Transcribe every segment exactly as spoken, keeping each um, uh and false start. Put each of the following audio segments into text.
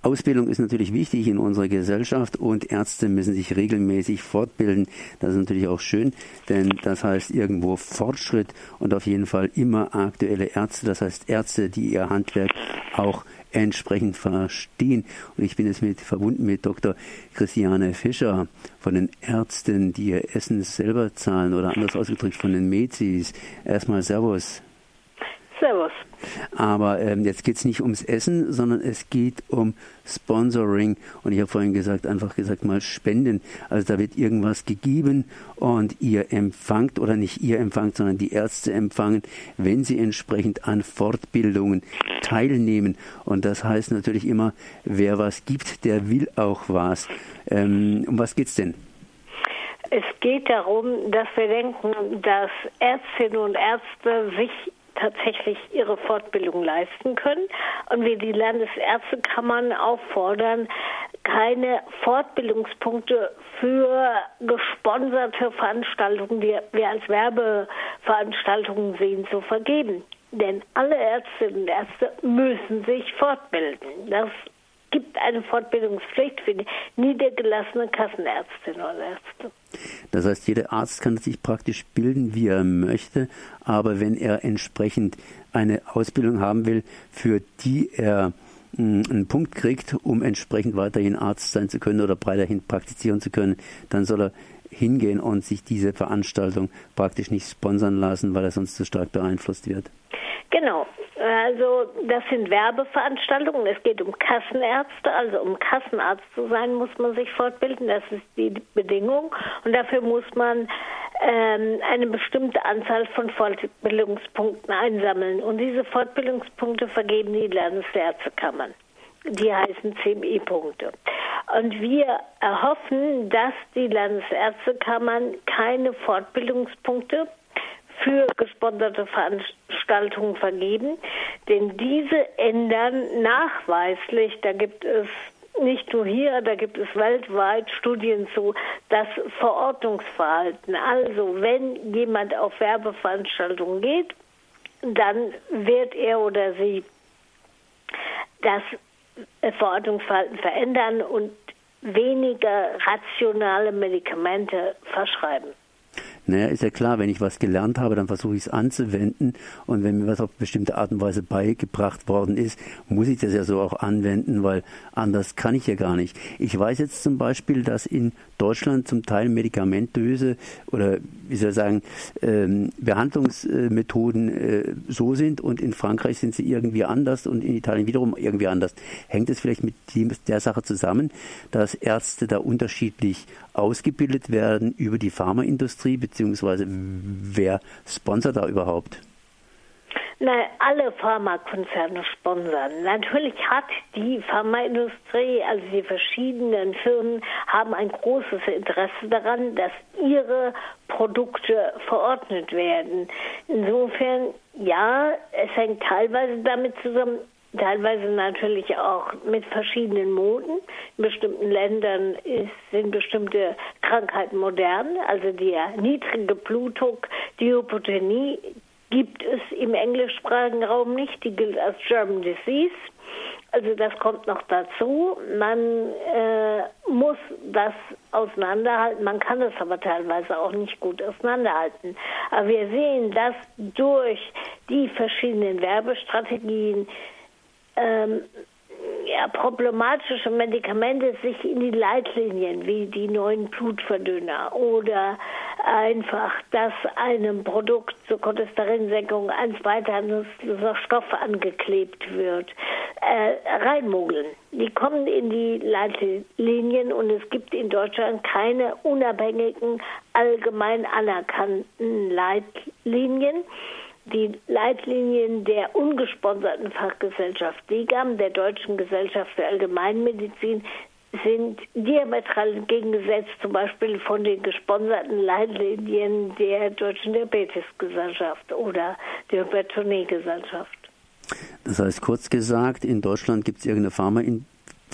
Ausbildung ist natürlich wichtig in unserer Gesellschaft und Ärzte müssen sich regelmäßig fortbilden. Das ist natürlich auch schön, denn das heißt irgendwo Fortschritt und auf jeden Fall immer aktuelle Ärzte. Das heißt Ärzte, die ihr Handwerk auch entsprechend verstehen. Und ich bin jetzt mit, verbunden mit Doktor Christiane Fischer von den Ärzten, die ihr Essen selber zahlen oder anders ausgedrückt von den Mezis. Erstmal Servus. Servus. Aber ähm, jetzt geht es nicht ums Essen, sondern es geht um Sponsoring. Und ich habe vorhin gesagt, einfach gesagt mal Spenden. Also da wird irgendwas gegeben und ihr empfangt, oder nicht ihr empfangt, sondern die Ärzte empfangen, wenn sie entsprechend an Fortbildungen teilnehmen. Und das heißt natürlich immer, wer was gibt, der will auch was. Ähm, um was geht's denn? Es geht darum, dass wir denken, dass Ärztinnen und Ärzte sich tatsächlich ihre Fortbildung leisten können und wir die Landesärztekammern auffordern, keine Fortbildungspunkte für gesponserte Veranstaltungen, die wir als Werbeveranstaltungen sehen, zu vergeben. Denn alle Ärztinnen und Ärzte müssen sich fortbilden. Das gibt eine Fortbildungspflicht für die niedergelassenen Kassenärztinnen und Ärzte. Das heißt, jeder Arzt kann sich praktisch bilden, wie er möchte, aber wenn er entsprechend eine Ausbildung haben will, für die er mh, einen Punkt kriegt, um entsprechend weiterhin Arzt sein zu können oder weiterhin praktizieren zu können, dann soll er hingehen und sich diese Veranstaltung praktisch nicht sponsern lassen, weil er sonst zu stark beeinflusst wird. Genau, also das sind Werbeveranstaltungen, es geht um Kassenärzte, also um Kassenarzt zu sein, muss man sich fortbilden, das ist die Bedingung und dafür muss man ähm, eine bestimmte Anzahl von Fortbildungspunkten einsammeln und diese Fortbildungspunkte vergeben die Landesärztekammern. Die heißen C M I-Punkte. Und wir erhoffen, dass die Landesärztekammern keine Fortbildungspunkte für gesponserte Veranstaltungen vergeben, denn diese ändern nachweislich, da gibt es nicht nur hier, da gibt es weltweit Studien zu, das Verordnungsverhalten. Also wenn jemand auf Werbeveranstaltungen geht, dann wird er oder sie das Verordnungsverhalten verändern und weniger rationale Medikamente verschreiben. Naja, ist ja klar, wenn ich was gelernt habe, dann versuche ich es anzuwenden und wenn mir was auf bestimmte Art und Weise beigebracht worden ist, muss ich das ja so auch anwenden, weil anders kann ich ja gar nicht. Ich weiß jetzt zum Beispiel, dass in Deutschland zum Teil medikamentöse oder wie soll ich sagen, ähm, Behandlungsmethoden äh, so sind und in Frankreich sind sie irgendwie anders und in Italien wiederum irgendwie anders. Hängt es vielleicht mit der Sache zusammen, dass Ärzte da unterschiedlich ausgebildet werden über die Pharmaindustrie, beziehungsweise wer sponsert da überhaupt? Nein, alle Pharmakonzerne sponsern. Natürlich hat die Pharmaindustrie, also die verschiedenen Firmen, haben ein großes Interesse daran, dass ihre Produkte verordnet werden. Insofern, ja, es hängt teilweise damit zusammen, teilweise natürlich auch mit verschiedenen Moden. In bestimmten Ländern ist, sind bestimmte Krankheiten modern, also der niedrige Blutdruck, die Hypotonie, gibt es im englischsprachigen Raum nicht, die gilt als German Disease. Also das kommt noch dazu. Man äh, muss das auseinanderhalten, man kann es aber teilweise auch nicht gut auseinanderhalten. Aber wir sehen, dass durch die verschiedenen Werbestrategien ähm, ja, problematische Medikamente sich in die Leitlinien wie die neuen Blutverdünner oder einfach, dass einem Produkt zur Cholesterinsenkung ein zweiter Stoff angeklebt wird, äh, reinmogeln. Die kommen in die Leitlinien und es gibt in Deutschland keine unabhängigen, allgemein anerkannten Leitlinien. Die Leitlinien der ungesponserten Fachgesellschaft D G A M, der Deutschen Gesellschaft für Allgemeinmedizin, sind diametral entgegengesetzt, zum Beispiel von den gesponserten Leitlinien der Deutschen Diabetesgesellschaft oder der Hypertoniegesellschaft. Das heißt, kurz gesagt, in Deutschland gibt es irgendeine Pharmaindustrie,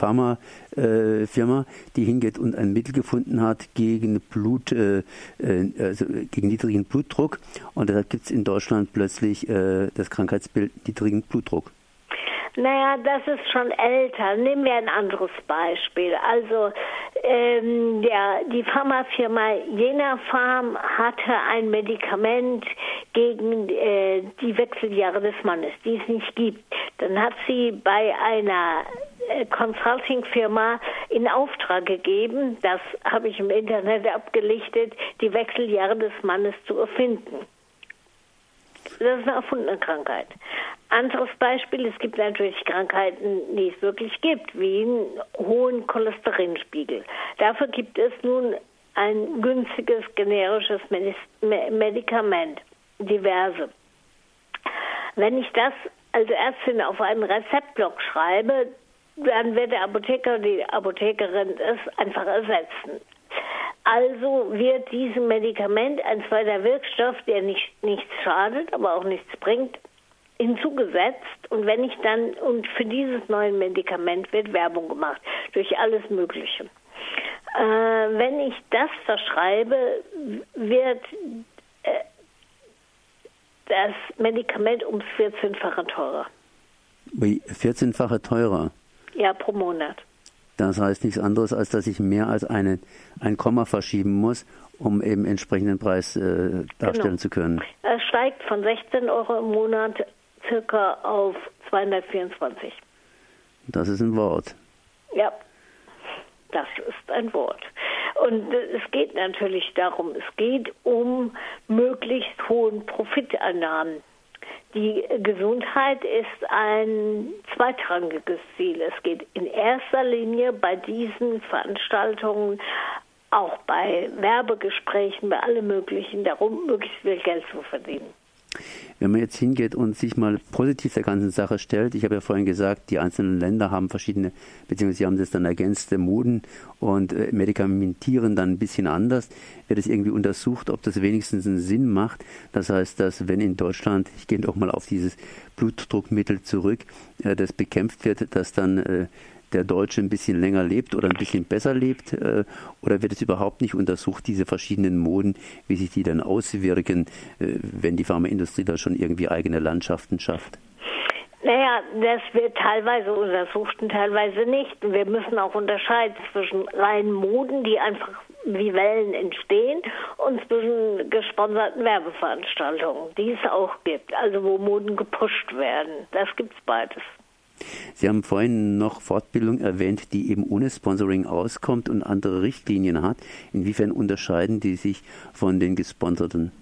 Pharmafirma, äh, die hingeht und ein Mittel gefunden hat gegen Blut, äh, also gegen niedrigen Blutdruck und deshalb gibt es in Deutschland plötzlich äh, das Krankheitsbild niedrigen Blutdruck. Naja, das ist schon älter. Nehmen wir ein anderes Beispiel. Also ähm, ja, die Pharmafirma Jena Pharm hatte ein Medikament gegen äh, die Wechseljahre des Mannes, die es nicht gibt. Dann hat sie bei einer äh, Consulting-Firma in Auftrag gegeben, das habe ich im Internet abgelichtet, die Wechseljahre des Mannes zu erfinden. Das ist eine erfundene Krankheit. Anderes Beispiel, es gibt natürlich Krankheiten, die es wirklich gibt, wie einen hohen Cholesterinspiegel. Dafür gibt es nun ein günstiges, generisches Medikament, diverse. Wenn ich das als Ärztin auf einen Rezeptblock schreibe, dann wird der Apotheker, die Apothekerin es einfach ersetzen. Also wird diesem Medikament ein zweiter Wirkstoff, der nicht, nichts schadet, aber auch nichts bringt, hinzugesetzt. Und wenn ich dann, und für dieses neue Medikament wird Werbung gemacht, durch alles Mögliche. Äh, wenn ich das verschreibe, wird äh, das Medikament ums vierzehnfache teurer. Wie, vierzehnfache teurer? Ja, pro Monat. Das heißt nichts anderes, als dass ich mehr als eine, ein Komma verschieben muss, um eben entsprechenden Preis äh, darstellen genau. zu können. Es steigt von sechzehn Euro im Monat circa auf zweihundertvierundzwanzig. Das ist ein Wort. Ja, das ist ein Wort. Und es geht natürlich darum, es geht um möglichst hohen Profiteinnahmen. Die Gesundheit ist ein zweitrangiges Ziel. Es geht in erster Linie bei diesen Veranstaltungen, auch bei Werbegesprächen, bei allem Möglichen darum, möglichst viel Geld zu verdienen. Wenn man jetzt hingeht und sich mal positiv der ganzen Sache stellt, ich habe ja vorhin gesagt, die einzelnen Länder haben verschiedene, beziehungsweise sie haben das dann ergänzte Moden und äh, medikamentieren dann ein bisschen anders. Wird es irgendwie untersucht, ob das wenigstens einen Sinn macht. Das heißt, dass wenn in Deutschland, ich gehe doch mal auf dieses Blutdruckmittel zurück, äh, das bekämpft wird, dass dann äh, der Deutsche ein bisschen länger lebt oder ein bisschen besser lebt? Äh, oder wird es überhaupt nicht untersucht, diese verschiedenen Moden, wie sich die dann auswirken, äh, wenn die Pharmaindustrie da schon irgendwie eigene Landschaften schafft? Naja, das wird teilweise untersucht und teilweise nicht. Wir müssen auch unterscheiden zwischen reinen Moden, die einfach wie Wellen entstehen, und zwischen gesponserten Werbeveranstaltungen, die es auch gibt, also wo Moden gepusht werden. Das gibt's beides. Sie haben vorhin noch Fortbildung erwähnt, die eben ohne Sponsoring auskommt und andere Richtlinien hat. Inwiefern unterscheiden die sich von den gesponserten?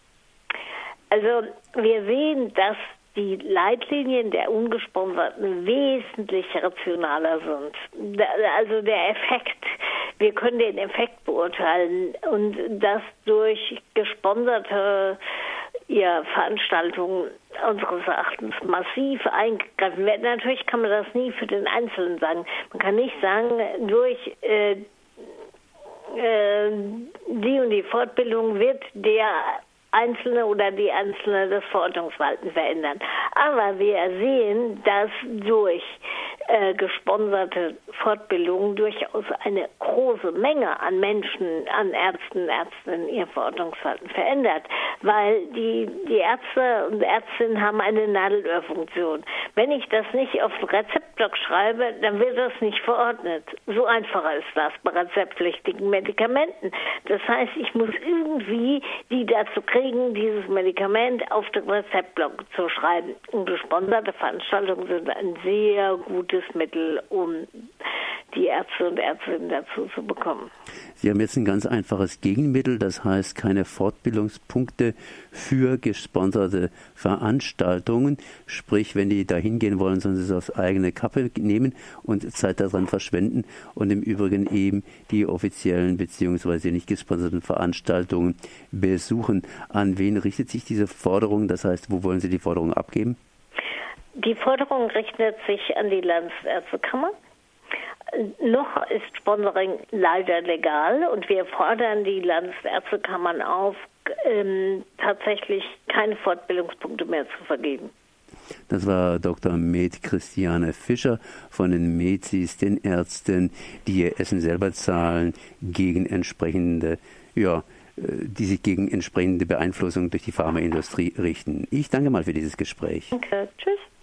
Also wir sehen, dass die Leitlinien der ungesponserten wesentlich rationaler sind. Also der Effekt, wir können den Effekt beurteilen, und das durch gesponserte ja, Veranstaltungen unseres Erachtens massiv eingegriffen werden. Natürlich kann man das nie für den Einzelnen sagen. Man kann nicht sagen, durch äh, äh, die und die Fortbildung wird der Einzelne oder die Einzelne das Verordnungsverhalten verändern. Aber wir sehen, dass durch äh, gesponserte Fortbildungen durchaus eine große Menge an Menschen, an Ärzten, Ärztinnen ihr Verordnungsverhalten verändert, weil die, die Ärzte und Ärztinnen haben eine Nadelöhrfunktion. Wenn ich das nicht auf den Rezeptblock schreibe, dann wird das nicht verordnet. So einfach ist das bei rezeptpflichtigen Medikamenten. Das heißt, ich muss irgendwie die dazu kriegen, dieses Medikament auf den Rezeptblock zu schreiben. Und gesponserte Veranstaltungen sind ein sehr gutes Mittel, um die Ärzte und Ärztinnen dazu zu bekommen. Sie haben jetzt ein ganz einfaches Gegenmittel, das heißt keine Fortbildungspunkte für gesponserte Veranstaltungen. Sprich, wenn die da hingehen wollen, sollen sie es aufs eigene Kappe nehmen und Zeit daran verschwenden und im Übrigen eben die offiziellen bzw. nicht gesponserten Veranstaltungen besuchen. An wen richtet sich diese Forderung? Das heißt, wo wollen Sie die Forderung abgeben? Die Forderung richtet sich an die Landesärztekammer. Noch ist Sponsoring leider legal, und wir fordern die Landesärztekammern auf, ähm, tatsächlich keine Fortbildungspunkte mehr zu vergeben. Das war Doktor Med Christiane Fischer von den Mezis, den Ärzten, die ihr Essen selber zahlen, gegen entsprechende, ja, die sich gegen entsprechende Beeinflussung durch die Pharmaindustrie richten. Ich danke mal für dieses Gespräch. Danke. Tschüss.